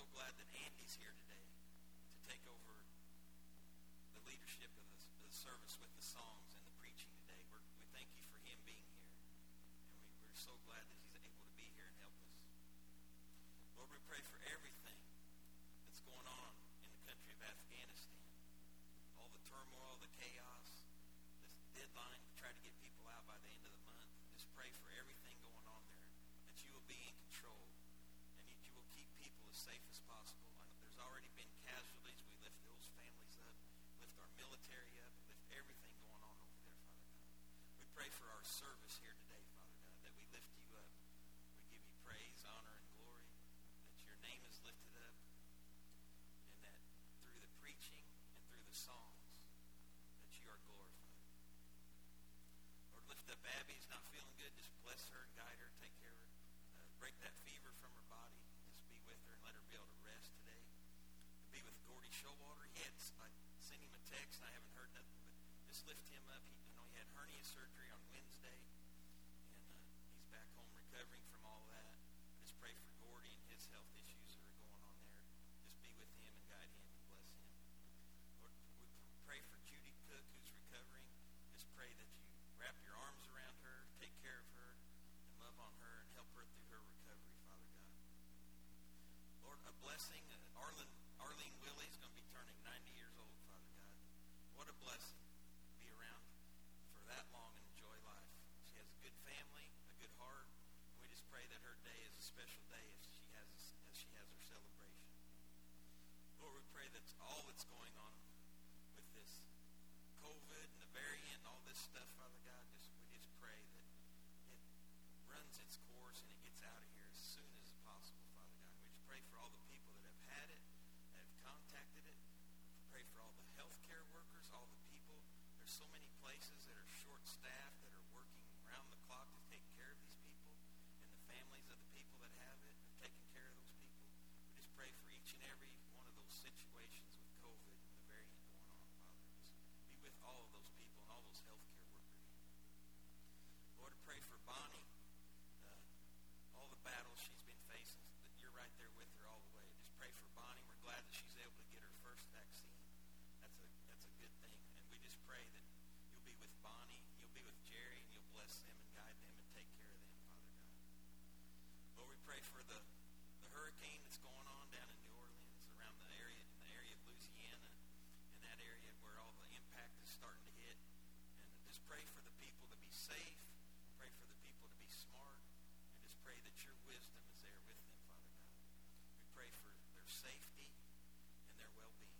glad that Andy's here today to take over the leadership of the service with the songs and the preaching today. We thank you for him being here. And we're so glad that he's able to be here and help us. Lord, we pray for everything that's going on in the country of Afghanistan. All the turmoil, the chaos, this deadline to try to get people out by the end of the month. Just pray for everything going on there, that you will be in control and that you will keep people as safe as possible. I know there's already been casualties. We lift those families up, lift our military up, lift everything going on over there, Father God. We pray for our service here today, Father God, that we lift you up. We give you praise, honor, and glory, that your name is lifted up, and that through the preaching and through the songs, that you are glorified. Lord, lift up Abby. Who's not feeling good. Just bless her, guide her, take care of her. Break that fever from her body. Just be with her and let her be able to rest today. Be with Gordy Showalter. I sent him a text and I haven't heard nothing, but just lift him up. He had hernia surgery on Wednesday, and he's back home recovering from all that. Just pray for Gordy and his health issues that are going on there. Just be with him and guide him and bless him. Lord, we pray for Judy Cook, who's recovering. Just pray that you wrap your arms around her, take care of her, and love on her and help her through her recovery, Father God. Lord, a blessing. Arlene Willie's going to be turning 90 years old, Father God. What a blessing to be around for that long and enjoy life. She has a good family, a good heart. We just pray that her day is a special day as she has her celebration. Lord, we pray that all that's going on with this COVID and the variant and all this stuff, Father God, we just pray that it runs its course and it gets out of here as soon as possible, Father God. We just pray for all the people that have had it, that have contacted it. We pray for all the healthcare workers, all the people. There's so many places that are short-staffed, that are working around the clock to take care of these people, and the families of the people that have it are taking care of those people. We just pray for each and every one of those situations with COVID and the variant going on, Father. Just be with all of those people and all those healthcare workers. Lord, I pray for Bonnie, all the battles she's been facing, that you're right there with her all the way. Just pray for Bonnie. We're glad that she's able to get her first vaccine. That's a good thing. And we just pray that you'll be with Bonnie, you'll be with Jerry, and you'll bless them and guide them and take care of them, Father God. Lord, we pray for the hurricane that's going on down in New Orleans, around in the area of Louisiana, in that area where all the impact is starting to hit. And just pray for the people to be safe, pray for the people to be smart, and just pray that your wisdom is there with them, Father God. We pray for their safety and their well-being.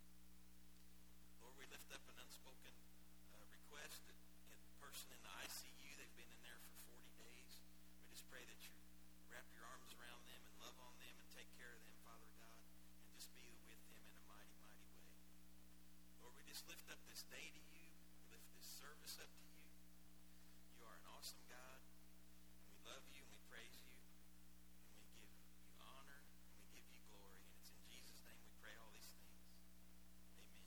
Lord, we lift up an unspoken request. A person in the ICU, they've been in there for 40 days. We just pray that you wrap your arms around them and love on them and take care of them, Father God, and just be with them in a mighty, mighty way. Lord, we just lift up this day to you. We lift this service up to you. You are an awesome God, and we love you, and we praise you, and we give you honor, and we give you glory. And it's in Jesus' name we pray all these things. Amen.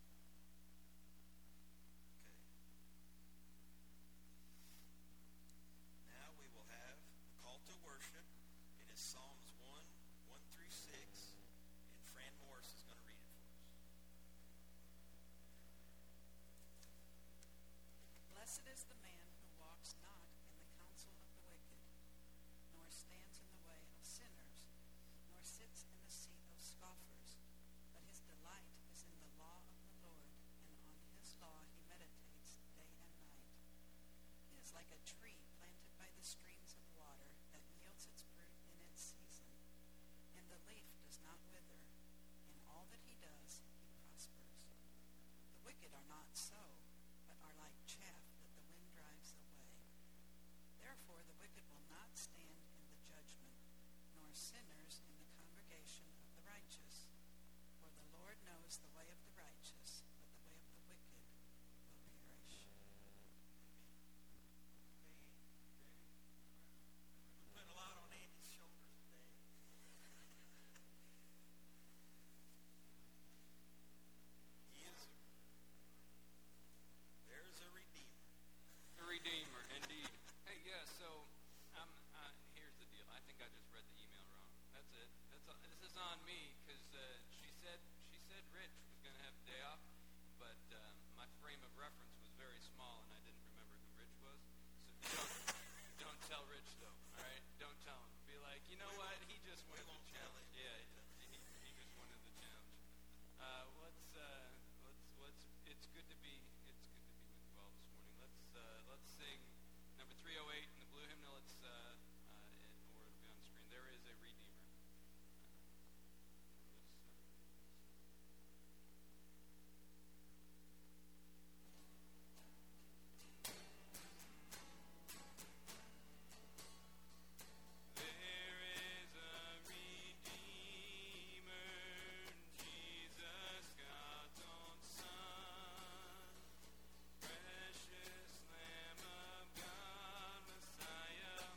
Okay. Now we will have the call to worship. It is Psalms 1 through 6, and Fran Morris is going to read it for us. Blessed is the man who walks not in the counsel of the wicked, nor stands in the way of sinners, nor sits in the seat of scoffers. But his delight is in the law of the Lord, and on his law he meditates day and night. He is like a tree planted by the streams of water that yields its fruit in its season, and the leaf does not wither. In all that he does, he prospers. The wicked are not so, but are like chaff that the wind drives away. Therefore the wicked will not stand in the judgment, nor sinners in the congregation of the righteous. For the Lord knows the way of the righteous, but the way of the wicked will perish. We put a lot on Andy's shoulders today. There's a Redeemer. A Redeemer, indeed. Hey, yeah, so here's the deal. I think I just read the email wrong. That's it. This is on me because she said Rich was going to have the day off, but my frame of reference was very small and I didn't remember who Rich was. So don't tell Rich though. All right, don't tell him. Be like, you know what? He just wanted the challenge. Yeah, he just wanted the challenge. It's good to be with you all this morning. Let's sing number 308 in the blue hymnal. Or it'll be on the screen. There is a Redeemer. There is a Redeemer, Jesus, God's own Son, precious Lamb of God, Messiah,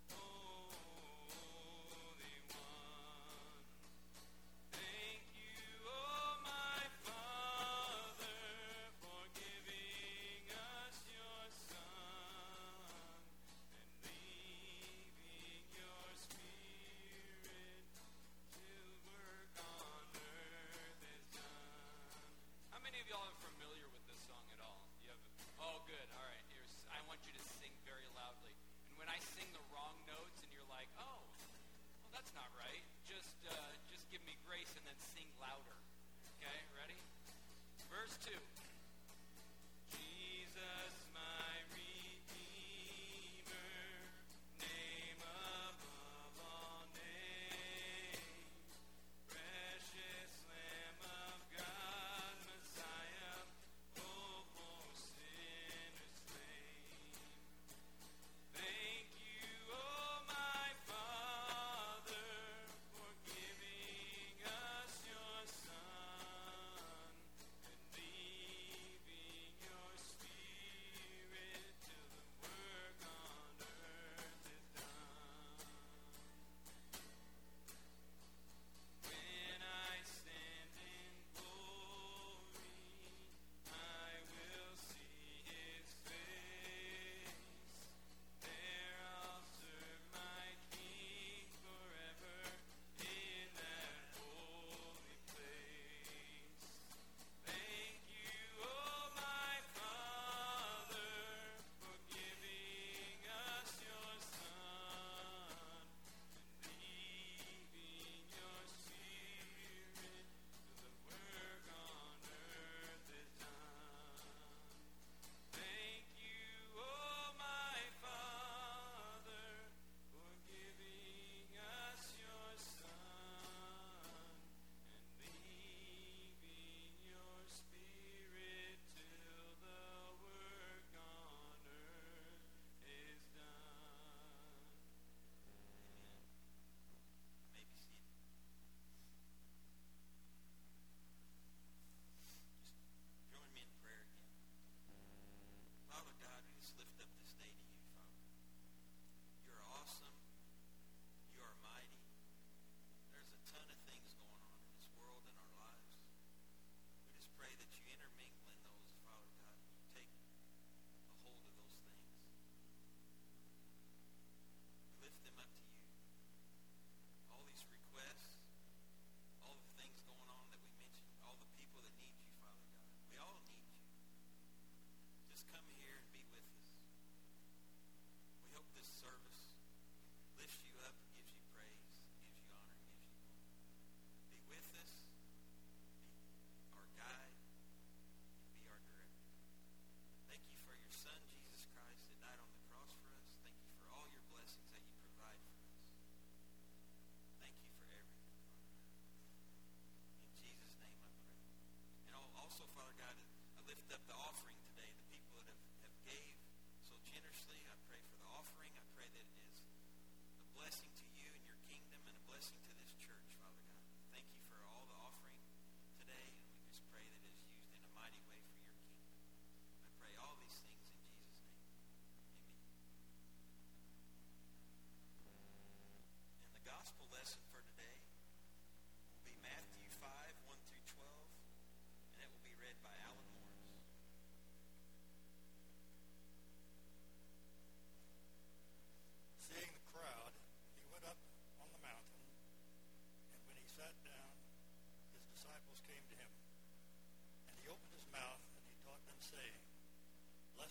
Holy One. Thank you, oh my Father, for giving us your Son and leaving your Spirit till work on earth is done. How many of y'all are familiar with this song at all? You have? Oh, good. All right. I want you to sing very loudly. And when I sing the wrong notes and you're like, oh, well, that's not right. Just give me grace and then sing louder. Okay, ready? Verse 2. Jesus, my Redeemer, name above all names, precious Lamb of God, Messiah, oh, for sinners slain. Thank you, oh my Father, for giving us your Son and leaving your Spirit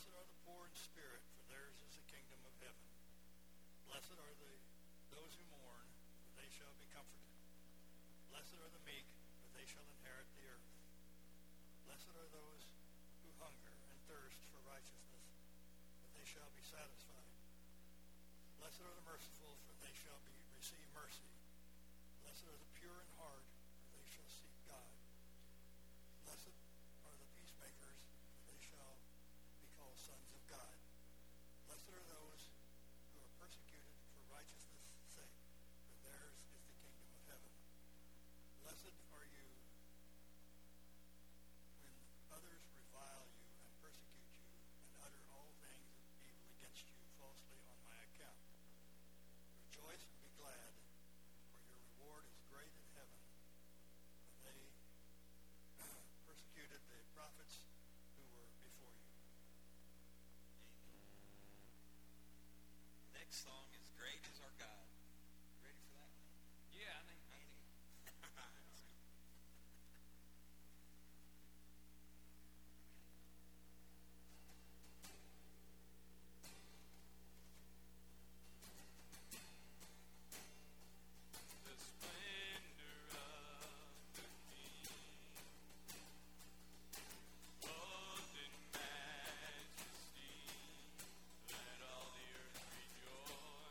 Blessed are the poor in spirit, for theirs is the kingdom of heaven. Blessed are those who mourn, for they shall be comforted. Blessed are the meek, for they shall inherit the earth. Blessed are those who hunger and thirst for righteousness, for they shall be satisfied. Blessed are the merciful, for they shall receive mercy. Blessed are the pure in heart, for they shall see God. Blessed are the peacemakers, for they shall be called sons of God. Blessed are those who are persecuted for righteousness' sake, for theirs is the kingdom of heaven. Blessed are you when others revile you and persecute you and utter all things of evil against you falsely on my account. Rejoice and be glad, for your reward is great in heaven. For they persecuted the prophets who were before you. Amen. Next song is Great is Our God. Ready for that one? Yeah, I think Andy? the splendor of the King, clothed in majesty, let all the earth rejoice.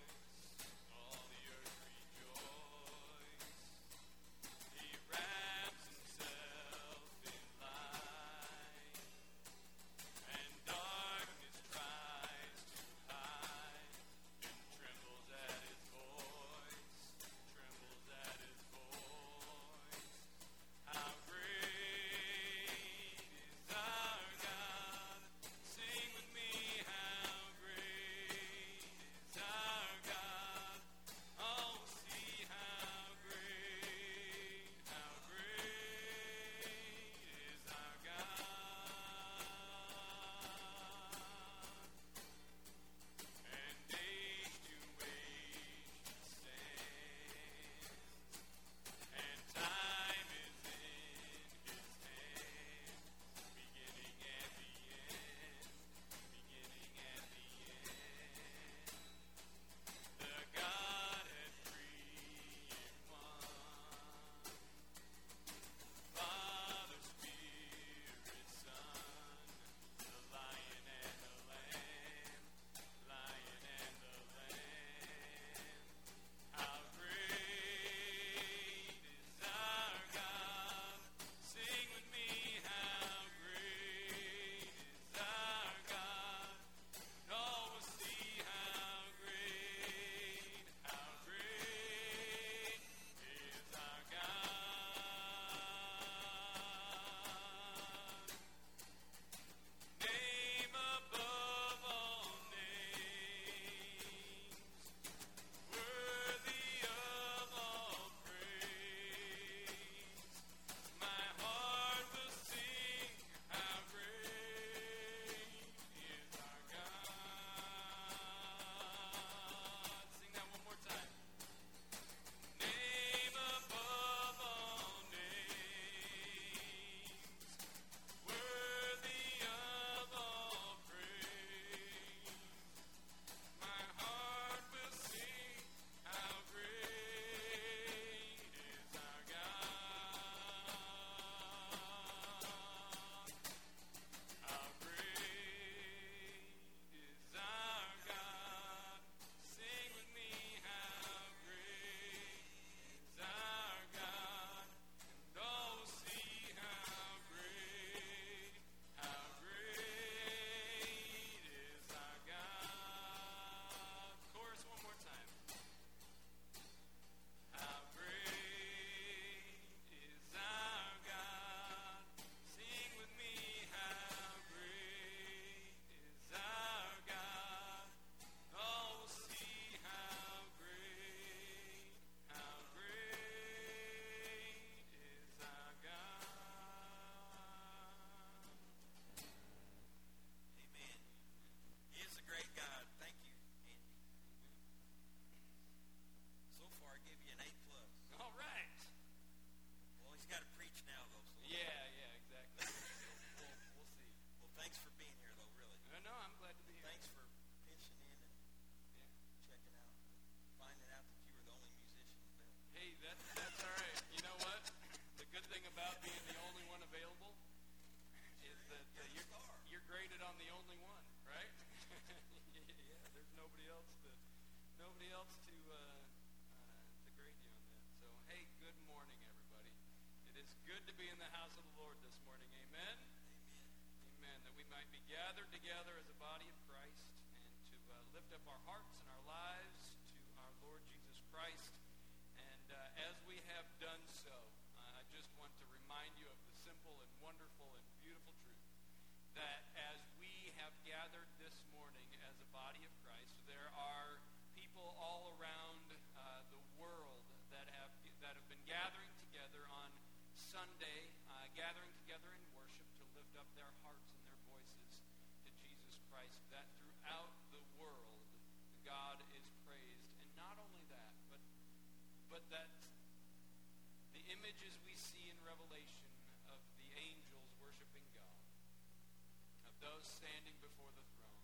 good to be in the house of the Lord this morning. Amen? Amen. That we might be gathered together as a body of Christ and to lift up our hearts and our lives to our Lord Jesus Christ. And as we have done so, I just want to remind you of the simple and wonderful and beautiful truth that as we have gathered this morning as a body of Christ, there are people all around the world that have been gathering together on Sunday, gathering together in worship to lift up their hearts and their voices to Jesus Christ, that throughout the world God is praised. And not only that, but that the images we see in Revelation of the angels worshiping God, of those standing before the throne,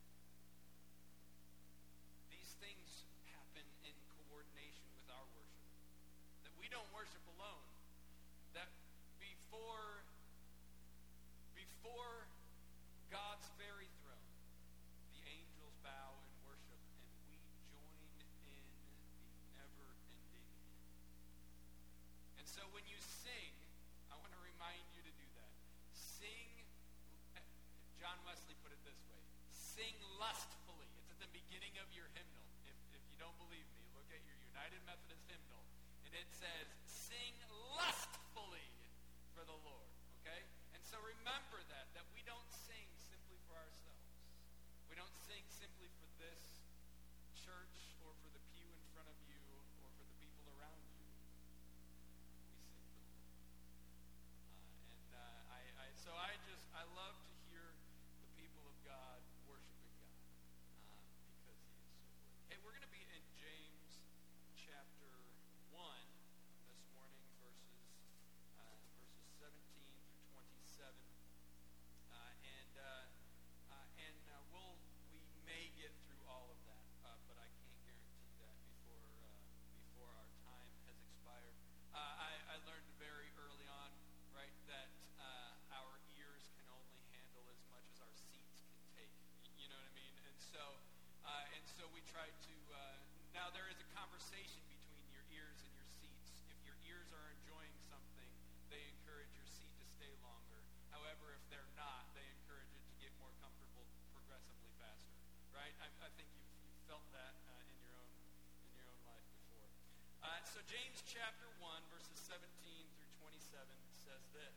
these things happen in coordination with our worship. That we don't worship alone. That before God's very throne, the angels bow in worship, and we join in the never-ending hymn. And so when you sing, I want to remind you to do that. Sing, John Wesley put it this way, sing lustfully. It's at the beginning of your hymnal. If you don't believe me, look at your United Methodist hymnal, and it says, sing lustfully for the Lord, okay? And so remember that we don't sing simply for ourselves. We don't sing simply for this church or for the pew in front of you or for the people around you. We sing for the Lord. I love to hear the people of God worshiping God because He is so worthy. Hey, we're going to be in James chapter 1 this morning, verses 17 through 27, we may get through all of that, but I can't guarantee that before our time has expired. I learned very early on, right, that our ears can only handle as much as our seats can take. You know what I mean? And so we try to. Now there is a conversation between your ears and your seats. If your ears are enjoying something, they encourage your seat to stay longer. However, if they're not, they encourage it to get more comfortable progressively faster. Right? I think you've felt that in your own life before. So James chapter 1, verses 17 through 27 says this.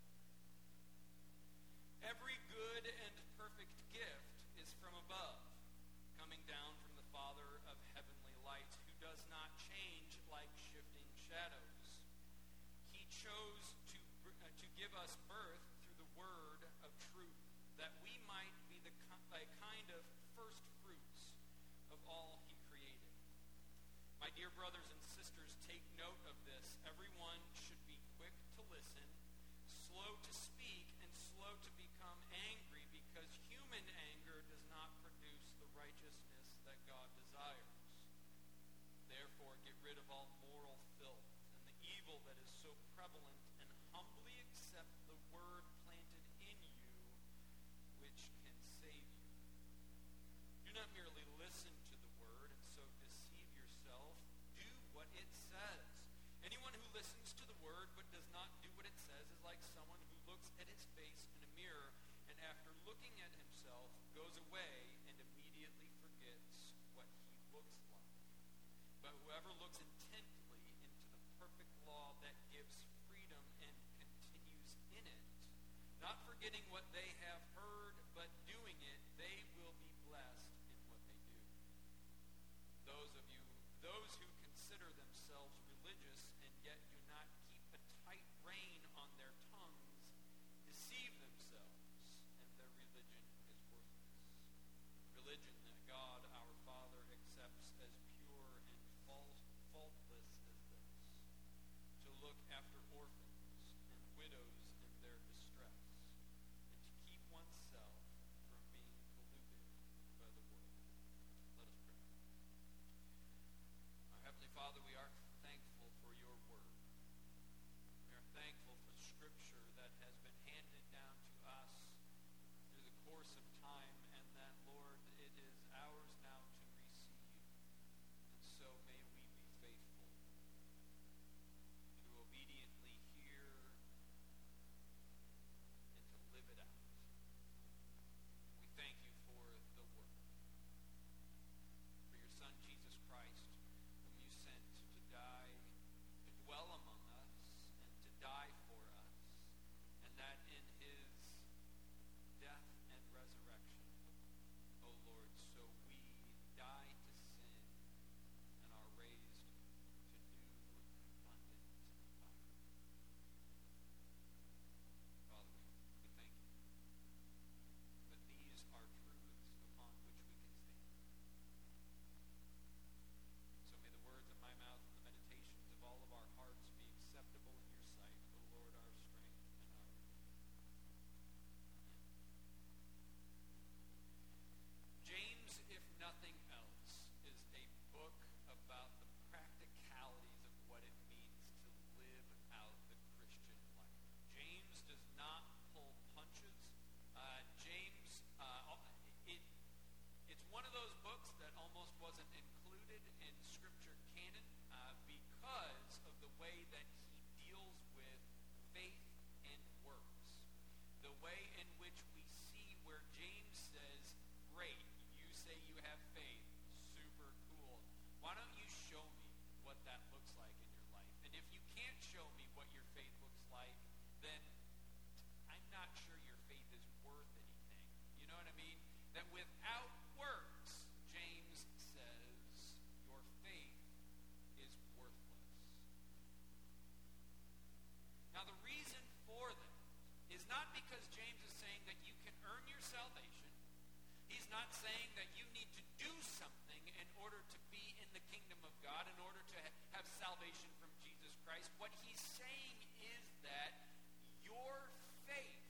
Every good and perfect gift is from above, coming down from the Father of heavenly lights, who does not change like shifting shadows. He chose to give us birth through the word of truth, that we might be a kind of first fruits of all He created. My dear brothers and sisters, take note of this. Everyone should be quick to listen, slow to speak, and slow to become angry, because human anger does not produce the righteousness that God desires. Therefore, get rid of all moral filth and the evil that is so prevalent, and humbly accept the word planted in you, which can save you. Do not merely listen to the word and so deceive yourself. Do what it says. Anyone who listens to the word but does not do what it says is like someone who looks at his face in a mirror, and after looking at himself goes away and immediately forgets what he looks like. But whoever looks intently into the perfect law that gives freedom and continues in it, not forgetting what they have heard, but doing it, they will be blessed in what they do. Those who consider themselves religious and yet do not keep a tight rein on their tongues deceive themselves, and their religion is worthless. Religion that God our Father accepts as pure and faultless as this, to look after orphans and widows in their distress, and to keep oneself from being polluted by the world. Let us pray. Our Heavenly Father, we are thankful for your word. We are thankful for Scripture that has been handed down to Scripture canon because of the way that he deals with faith and works. The way in which we see where James says, great, you say you have faith, super cool. Why don't you show me what that looks like in your life? And if you can't show me what your faith looks like, then I'm not sure your faith is worth anything. You know what I mean? That without works, James says, your faith is worthless. Now, the reason for that is not because James is saying that you can earn your salvation. He's not saying that you need to do something in order to be in the kingdom of God, in order to have salvation from Jesus Christ. What he's saying is that your faith,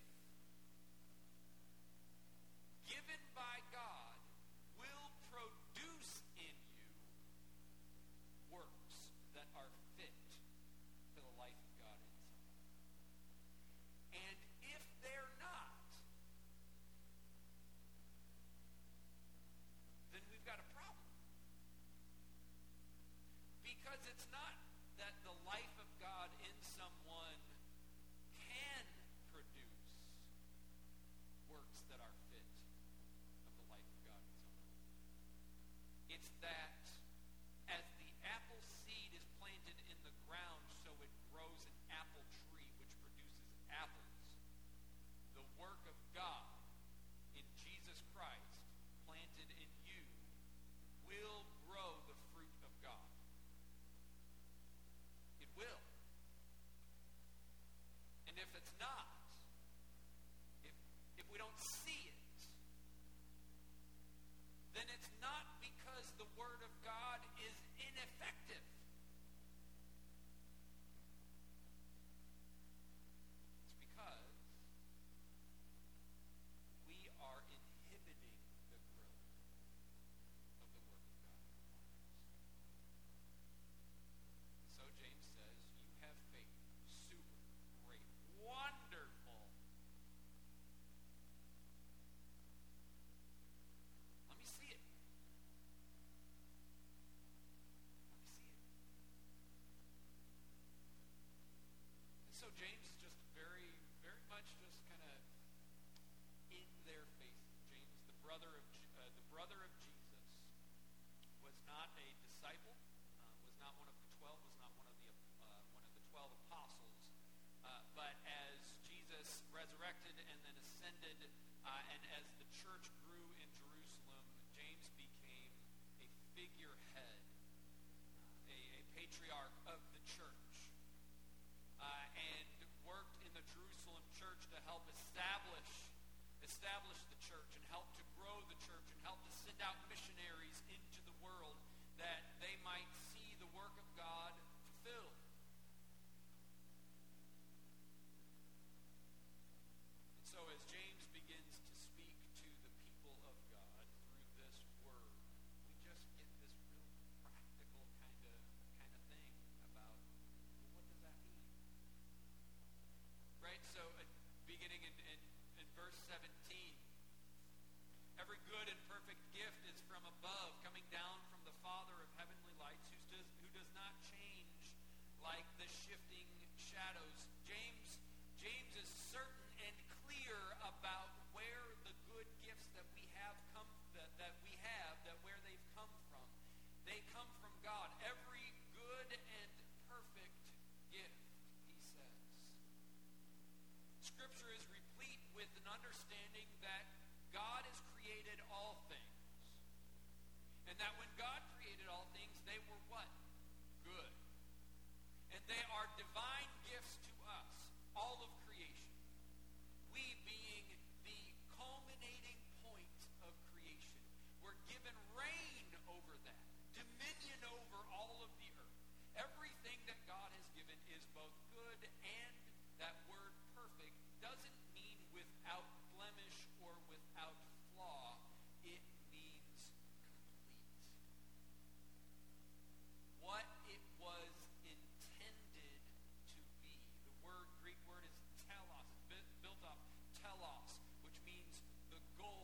given by God, will produce in you works that are fit for the life of God in someone. And if they're not, then we've got a problem. Because it's not that the life of God in someone can produce works that are fit of the life of God in someone. It's that as the apple seed is planted in the ground, so it grows an apple tree which produces apples. The work of God in Jesus Christ planted in you will grow the fruit of God. It will. And if it's not, if we don't see it, then it's not because the Word of God is ineffective. It's because we are inhibiting the growth of the work of God in our lives. So James says, you have faith. Super, great, wonderful. Let me see it. Let me see it. And so James is just very, very much just kind of in their faces. James, the brother of Jesus, was not a disciple, was not one of the 12, was not one of the 12 apostles. But as Jesus resurrected and then ascended, and as the church grew in Jerusalem, James became a figurehead, a patriarch of the church, and worked in the Jerusalem church to help establish the church and help to grow the church and help to send out missionaries into the world that they might see the work of God fulfilled. And so as James begins to speak to the people of God through this word, we just get this real practical kind of thing about, well, what does that mean? Right? So beginning in verse 17, every good and perfect gift is from above, coming down from the Father of heavenly lights, who does not change like the shifting shadows. James is certain and clear about where the good gifts that we have where they've come from. They come from God. Every good and perfect gift, he says. Scripture is replete with an understanding that God has created all things. And that when God created all things, they were what? Good. And they are divine gifts to us, all of creation. We being the culminating point of creation. We're given reign over that, dominion over all of the earth. Everything that God has given is both good, and that word perfect doesn't mean without blemish or without flaw. It means complete. What it was intended to be. The Greek word is telos. It's built off telos, which means the goal.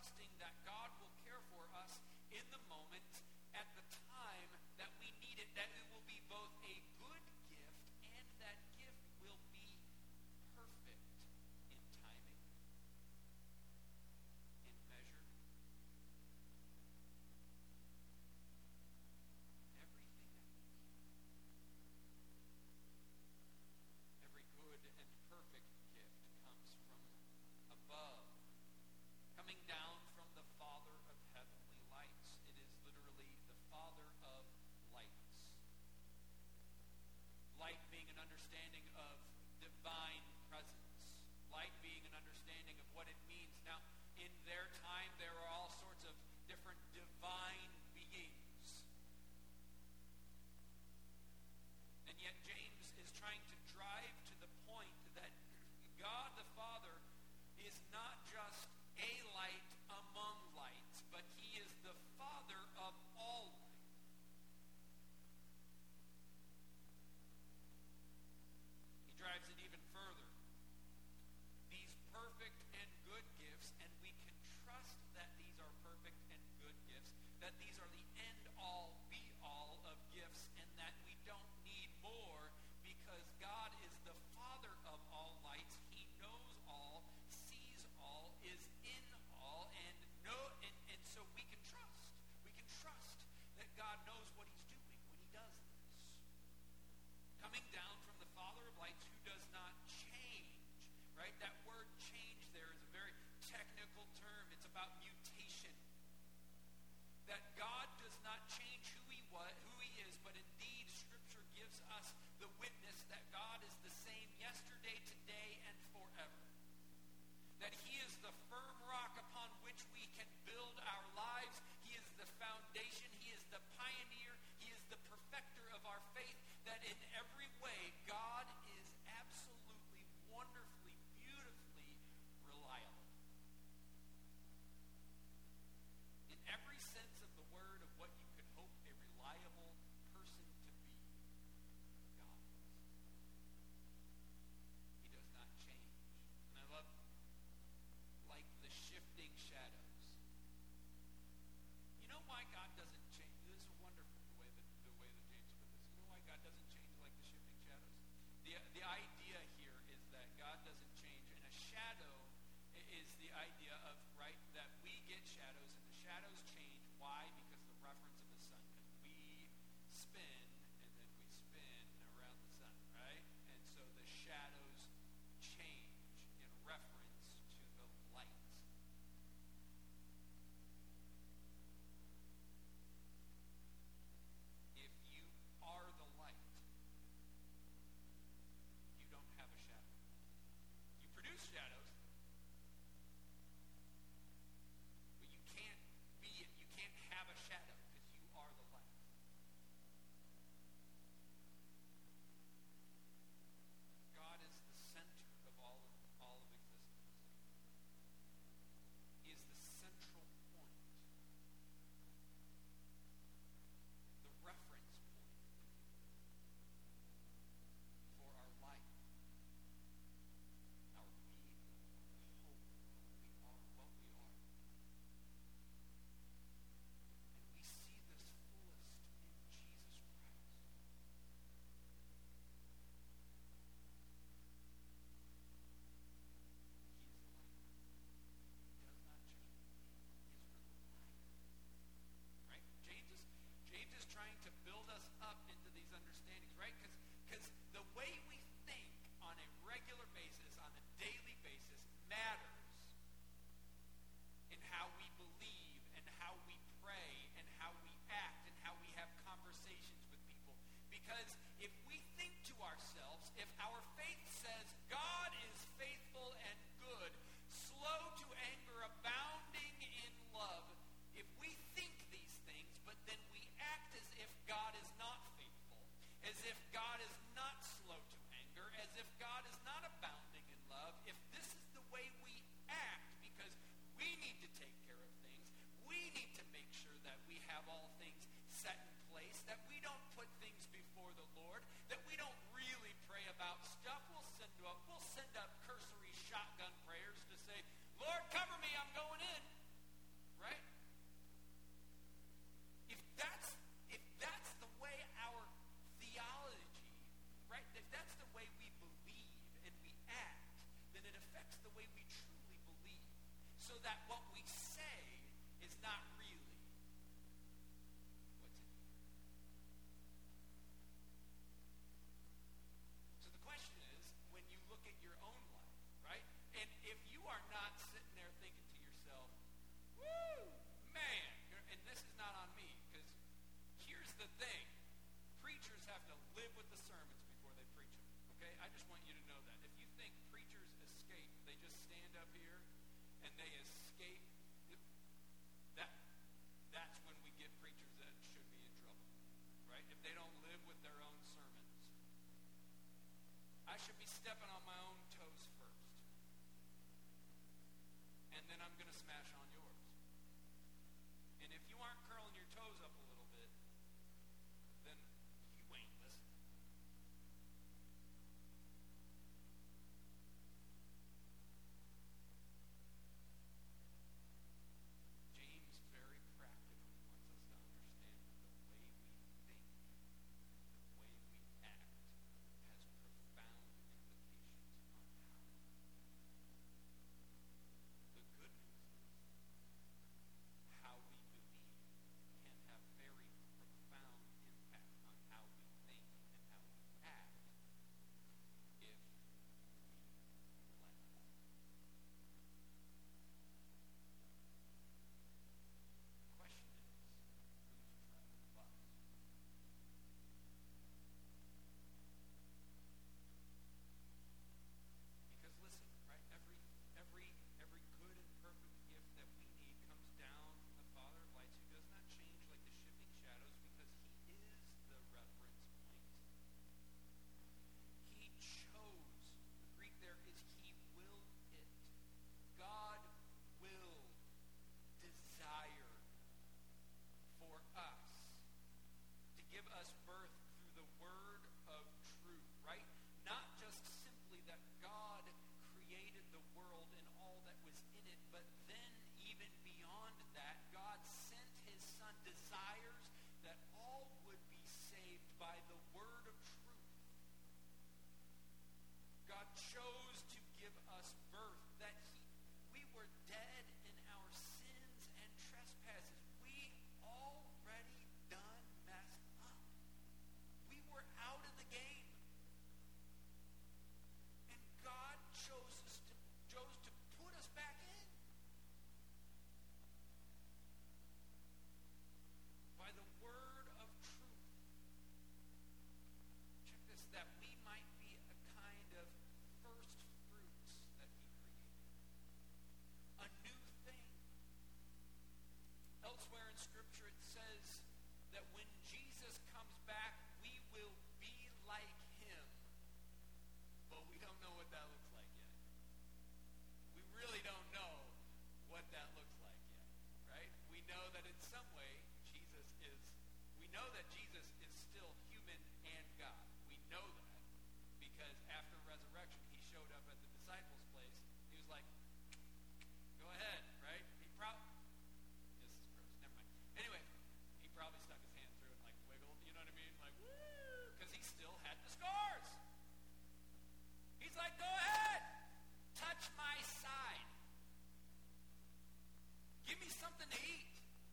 trusting that God will care for us in the moment, at the time that we need it, that it will be both a good gift and that gift will be perfect in timing, in measure. Everything that we need. Every good and perfect gift comes from above, coming down from the Father of heavenly lights. It is literally the Father of lights. Light being an understanding of divine presence. Light being an understanding of what it means. Now, in their time, there are all sorts of different divine beings. And yet James is trying to drive to the point that God the Father is not just a light among lights, but he is the Father of all light. He drives it even further. These perfect and good gifts, and we can trust that these are perfect and good gifts, that these are the end-all, be-all of gifts, and that we don't need more because God is the Father of all lights. He knows all, sees all, is in all, and so we can trust. We can trust that God knows what he's doing when he does this. Coming down from the Father of lights who does not change, right? That word change there is a very technical term. It's about mutation. That God does not change who he is, but indeed Scripture gives us the witness that God is the same yesterday, today, and forever. That he is the firm rock upon which we can build our lives. He is the foundation. He is the pioneer. He is the perfecter of our faith. That in every way, God is absolutely, wonderfully, beautifully reliable. In every sense of the word of what you could hope a reliable person to be, God is. He does not change. And I love, like the shifting shadows. You know why God doesn't change? This is wonderful the way that James put this. You know why God doesn't change like the shifting shadows? The idea here is that God doesn't change, and a shadow is the idea of, right, that we get shadows, and the shadows change. Why? Because of the reference of the sun. Because we spin, and then we spin around the sun, right? And so the shadows change in reference to the light. If you are the light, you don't have a shadow. You produce shadows, but you can't be it. You can't have a shadow because you are the light. God is the want you to know that. If you think preachers escape, they just stand up here and they escape, that's when we get preachers that should be in trouble, right? If they don't live with their own sermons. I should be stepping on my own toes first. And then I'm going to smash on yours. And if you aren't curling your toes up a little bit, then you ain't listening. James very practically wants us to understand that the way we think, the way we act, has profound implications on how we live. The good news is how we believe can have very profound impact on how we think and how we act if we let that. The question is, whose tread was? Because listen, right? Every good and perfect gift that we need comes down from the Father of lights, who does not change like the shifting shadows, because he is the reference point. He chose. The Greek there is he willed it. God willed, desired for us to give us birth through the word of truth, right? Not just simply that God created the world and all that was in it, but then even beyond that, God sent his Son, desires that all would be saved by the word of truth. God chose to give us birth, that we were dead in our sins and trespasses. We already done messed up. We were out of the game. And God chose to put us back in. By the word of truth. Check this, that we might be a kind of first fruits that he created. A new thing. Elsewhere in Scripture it says that when Jesus comes back, we will be like him. But we don't know what that looks like yet. We really don't know what that looks like yet, right? We know that in some way we know that Jesus is still human and God. We know that because after resurrection, he showed up at the disciples' place. He was like, go ahead, right? This is gross, never mind. Anyway, he probably stuck his hand through it and like wiggled, you know what I mean? Like, woo! Because he still had the scars. He's like, go ahead, touch my side. Give me something to eat.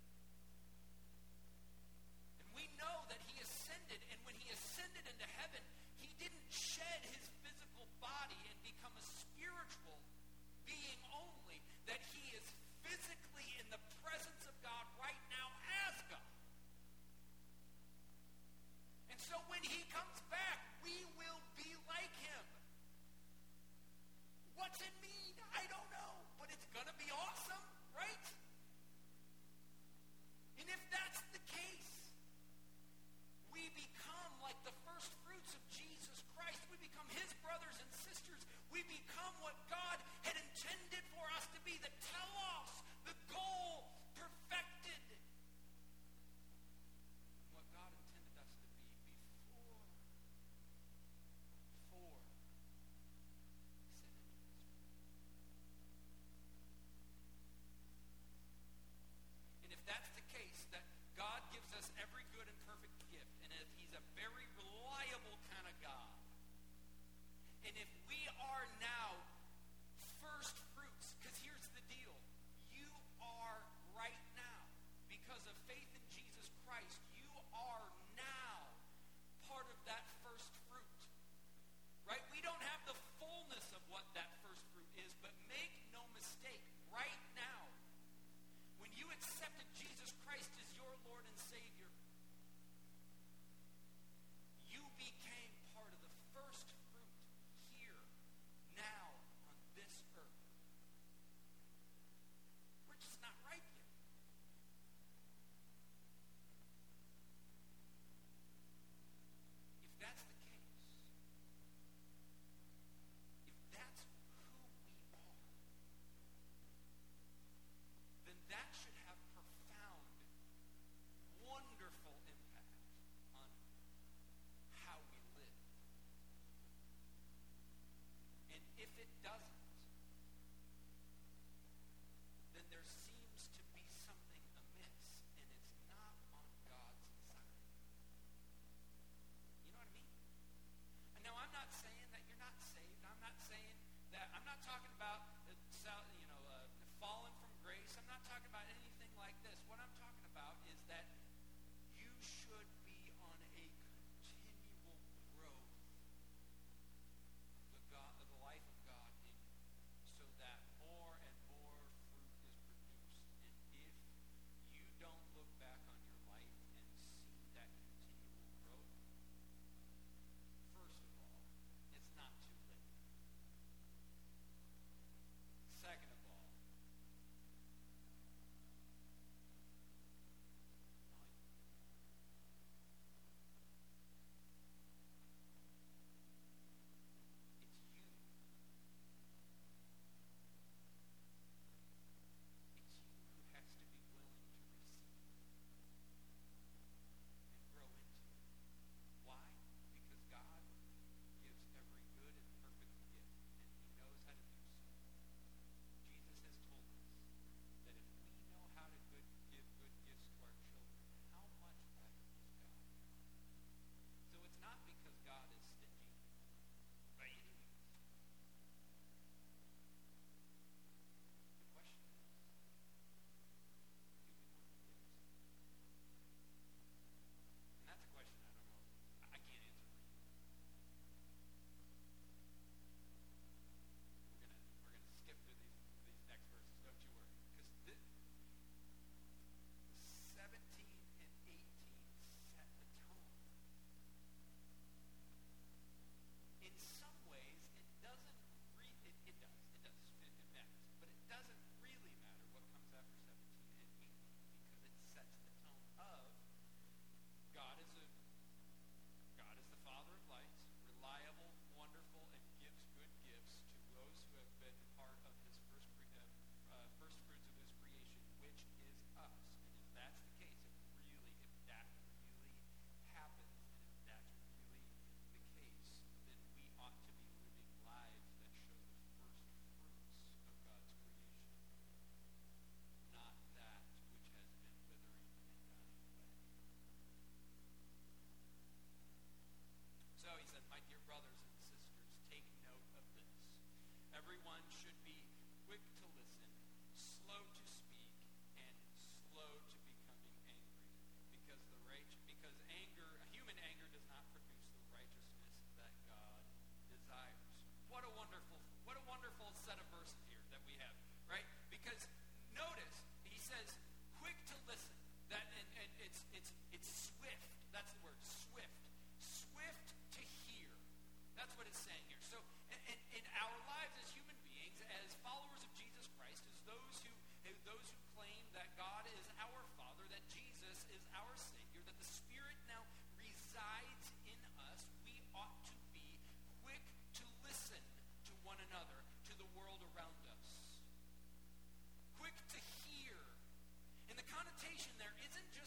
And we know that he ascended, and when he ascended into heaven, he didn't shed his physical body and become a spiritual being only, that he is physically in the presence of God right now as God. And so when he comes back, we will be like him. What's it mean? I don't know, but it's going to be awesome, right? And if that's the case, we become like the first fruits of Jesus Christ. We become his brothers and sisters. We become what God had intended for us to be, the telos, the goal, perfected. What God intended us to be before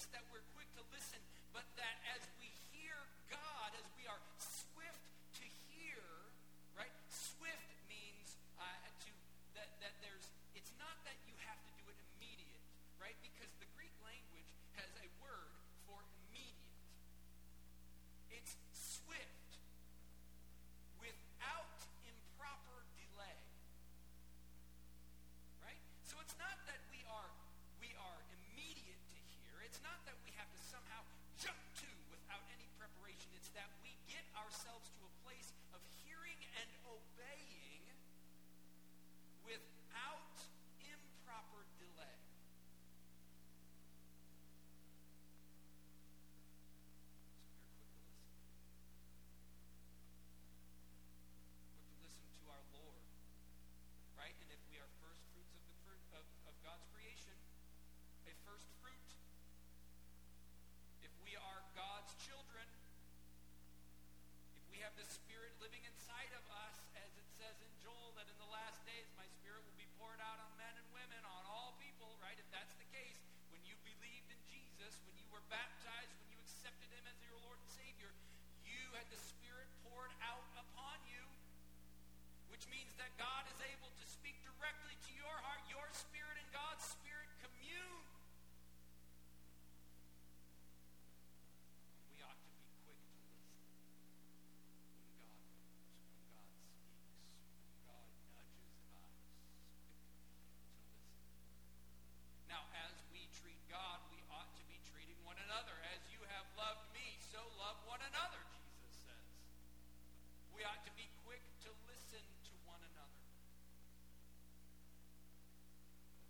just that we're quick to listen, but that as we hear God, as we are swift to hear, right? Swift means that there's, it's not that you have to do it immediate, right? Because the Greek language has a word for immediate. It's swift, without improper delay, right? So it's not that we are immediate to hear. It's not that we have to somehow jump to without any preparation. It's that we get ourselves to a place of hearing and obeying without improper delay. So we're quick to listen. Quick to listen to our Lord, right? And if we are first fruits of the fruit of God's creation, a first fruit, if we are God's children, if we have the Spirit living inside of us, as it says in Joel, that in the last days my Spirit will be poured out on men and women, on all people, right? If that's the case, when you believed in Jesus, when you were baptized, when you accepted Him as your Lord and Savior, you had the Spirit poured out upon you, which means that God is able to speak directly to your heart. Your spirit and God's Spirit commune. We ought to be quick to listen when God moves, when God speaks, when God nudges us. Quick to listen. Now, as we treat God, we ought to be treating one another. As you have loved me, so love one another, Jesus says. We ought to be quick to listen to one another.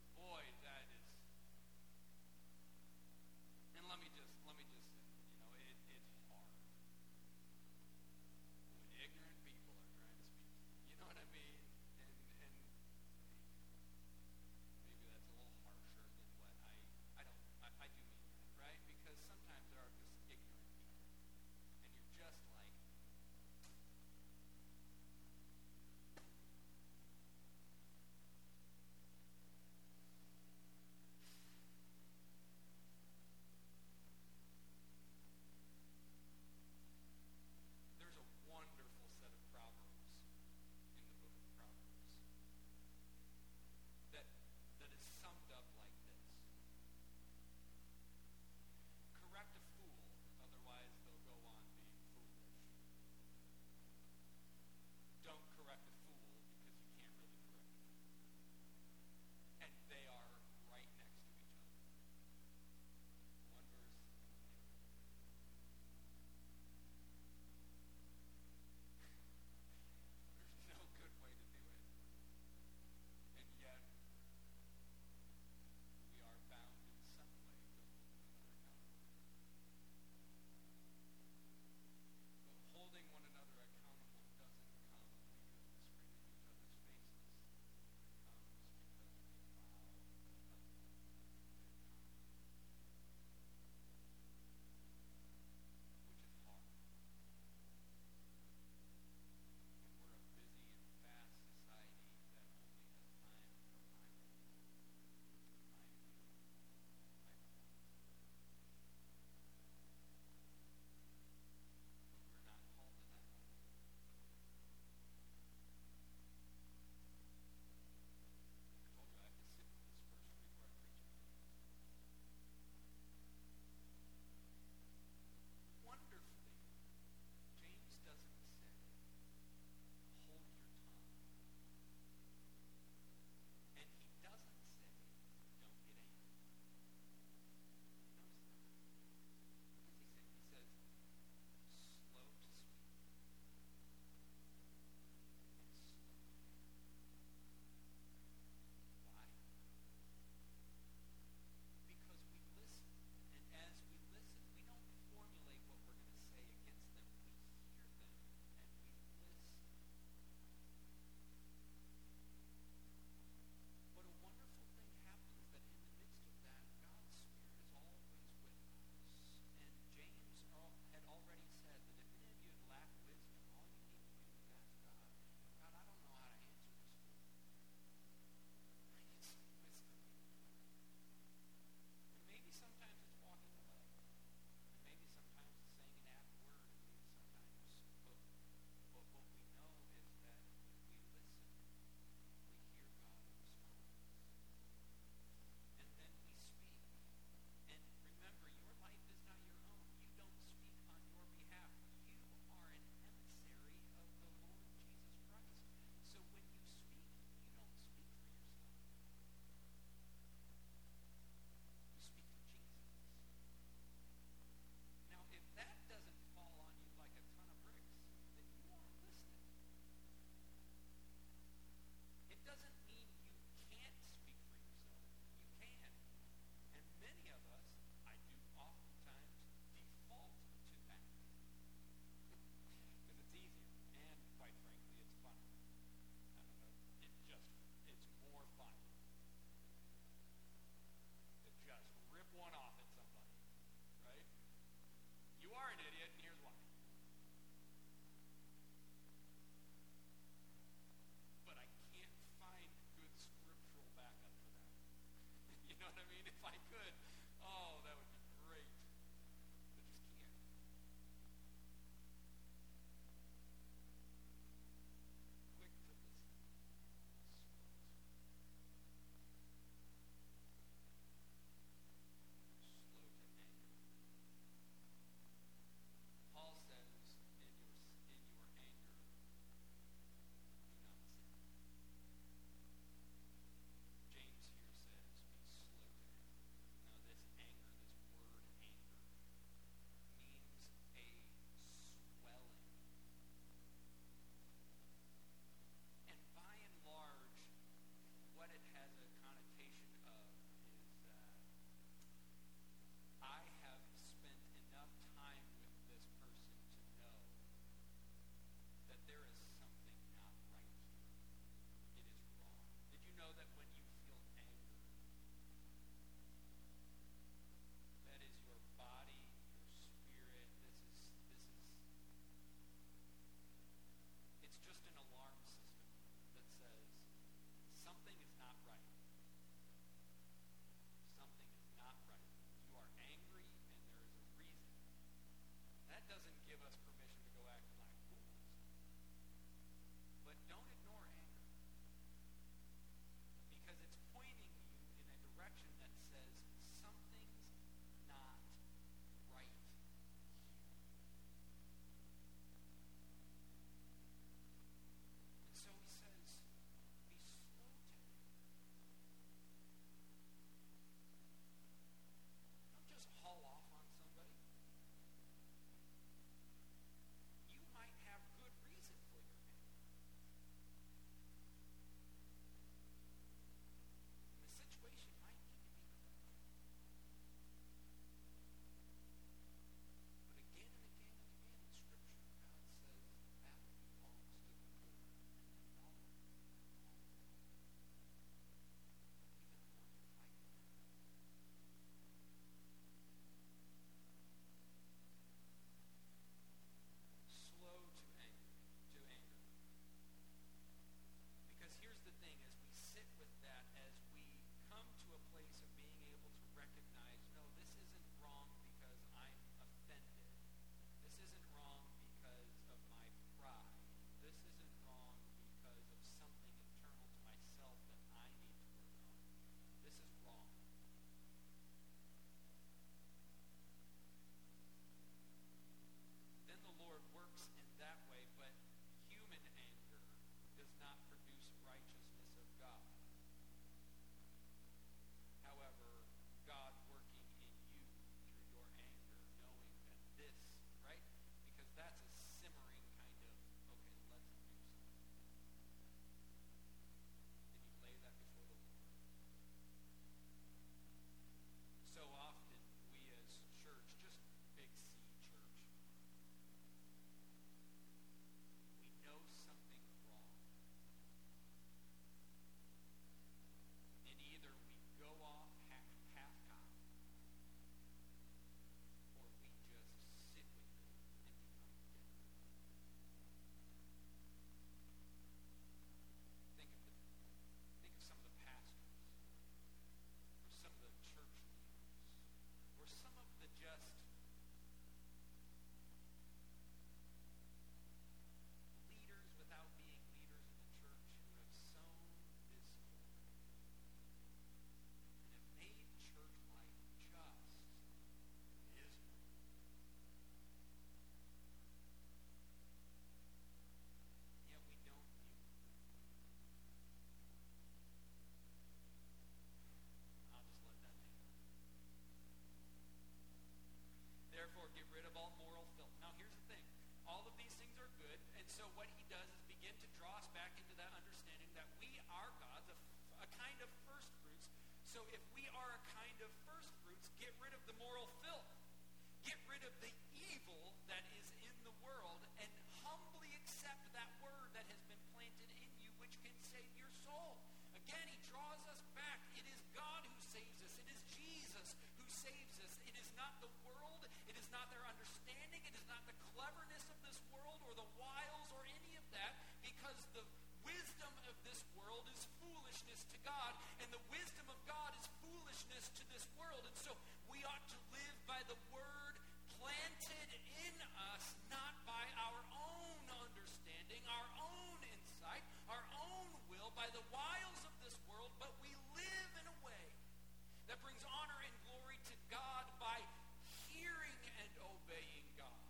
so what he does is begin to draw us back into that understanding that we are God's, a kind of first fruits. So if we are a kind of first fruits, get rid of the moral filth. Get rid of the evil that is in the world and humbly accept that word that has been planted in you, which can save your soul. Again, he draws us back. It is God who saves us. It is Jesus who saves us. It is not the world. It is not their understanding. It is not the cleverness of this world or the wiles or any of that, because the wisdom of this world is foolishness to God, and the wisdom of God is foolishness to this world. And so we ought to live by the word planted in us, not by our own understanding, our own insight, our own will, by the wiles of this world, but we live in a way that brings honor and glory to God by hearing and obeying God.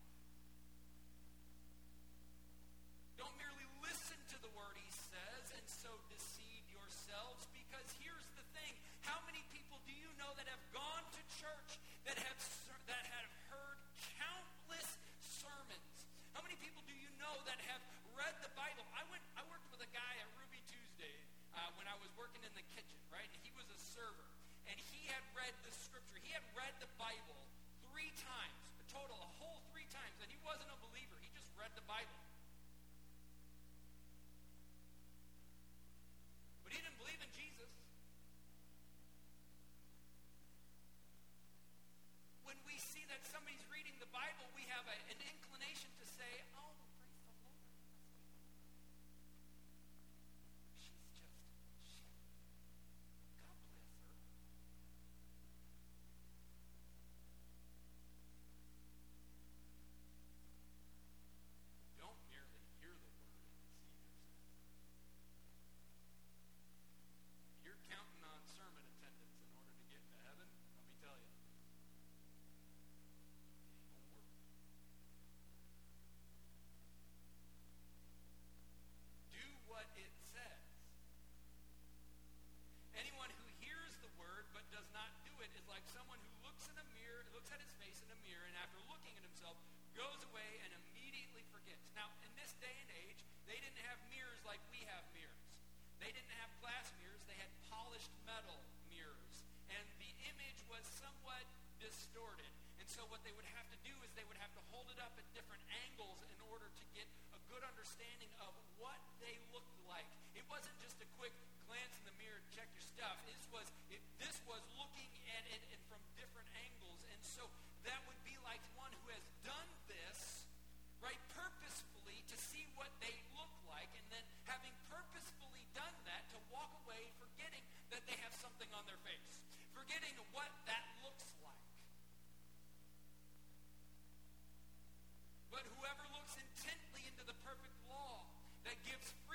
Don't merely listen to the word he says and so deceive yourselves, because here's the thing. How many people do you know that have gone to church that have heard countless sermons? How many people do you know that have read the Bible? I worked with a guy at Ruby Tuesday when I was working in the kitchen, right? And he was a server, and he had read the scripture. He had read the Bible 3 times, a whole 3 times, and he wasn't a believer. He just read the Bible. But he didn't believe in Jesus. When we see that somebody's reading the Bible, we have an inclination to say, oh, praise the Lord. She's just, God bless her. Don't merely hear the word and deceive yourself. If you're counting on sermon attendance in order to get to heaven, let me tell you, it ain't gonna work. Do what it says. Anyone who hears the word but does not do it is like someone who looks in a mirror, looks at his face in a mirror, and after looking at himself, goes away and immediately forgets. Now, in this day and age, they didn't have mirrors like we have mirrors. They didn't have glass mirrors. They had polished metal mirrors. And the image was somewhat distorted. And so what they would have to do is they would have to hold it up at different angles in order to get a good understanding of what they looked like. It wasn't just a quick glance in the mirror to check your stuff. This was looking at it and from different angles. And so that would be like one who has done this, right, purposefully to see what they look like, and then having purposefully done that, to walk away forgetting that they have something on their face, forgetting what that looks like. But whoever looks intently into the perfect law that gives freedom